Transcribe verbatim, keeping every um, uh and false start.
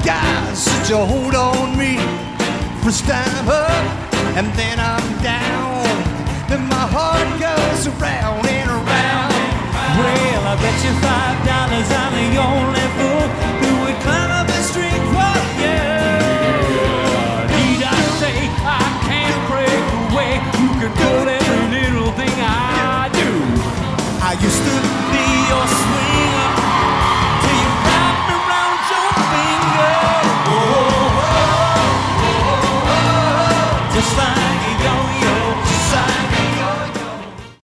guys, such a hold on me. First time up, and then I'm down. Then my heart goes around and around. Well, I bet you five dollars I'm the only fool who would climb up the street for you. Need I say I can't break away? You control every little thing I do. I used to be your sweet